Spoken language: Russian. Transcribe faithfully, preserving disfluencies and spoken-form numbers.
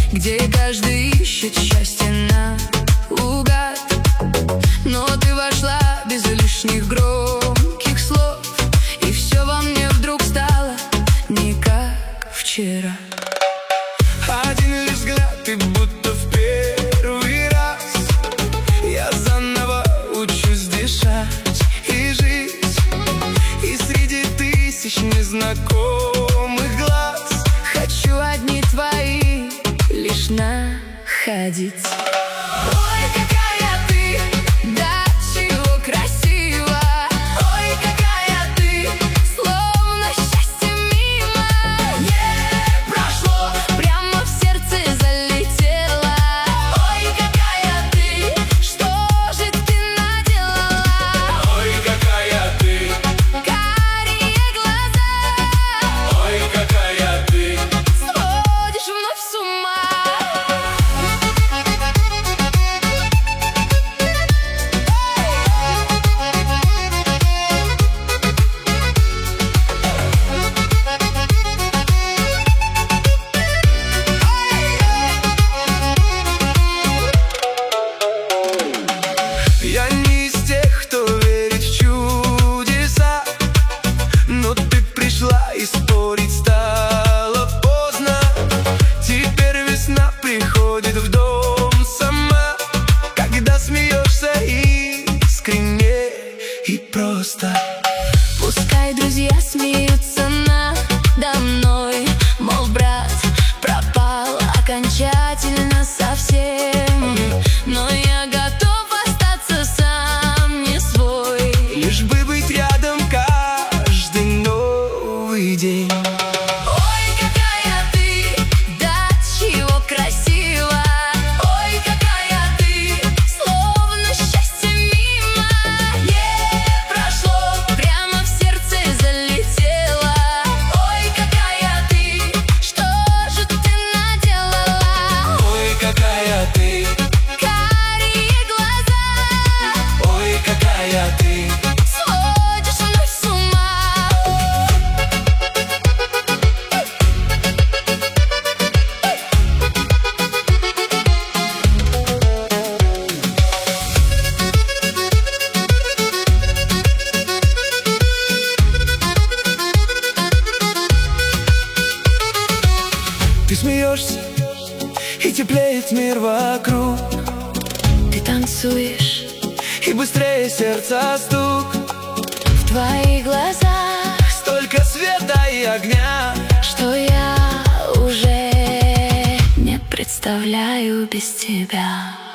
где каждый ищет счастье наугад. Но ты вошла без лишних громких слов, и все во мне вдруг стало не как вчера. Один лишь взгляд, и будто в первый раз я заново учусь дышать и жить. И среди тысяч незнакомых глаз хочу одни твои лишь находить. Ой, какая ты, да чего красива. Ой, какая ты, словно счастье мимо не прошло, прямо в сердце залетела. Ой, какая ты, что же ты наделала? Ой, какая ты, карие глаза. Ой, какая ты, сводишь вновь с ума. Я не из тех, кто верит в чудеса, но ты пришла, и спорить стало поздно. Теперь весна приходит в дом сама, когда смеешься искренне и просто. Пускай друзья смеются надо мной, мол, брат пропал окончательно совсем. Но я готов остаться сам не свой, лишь бы быть рядом каждый новый день. Ой, какая ты, да чего красива. Ой, какая ты, словно счастье мимо не прошло, прямо в сердце залетела. Ой, какая ты, что же ты наделала? Ой, какая ты, карие глаза. Ой, какая ты, сводишь вновь с ума. Ты смеешься, и теплеет мир вокруг. Ты танцуешь, и быстрее сердца стук. В твоих глазах столько света и огня, что я уже не представляю без тебя.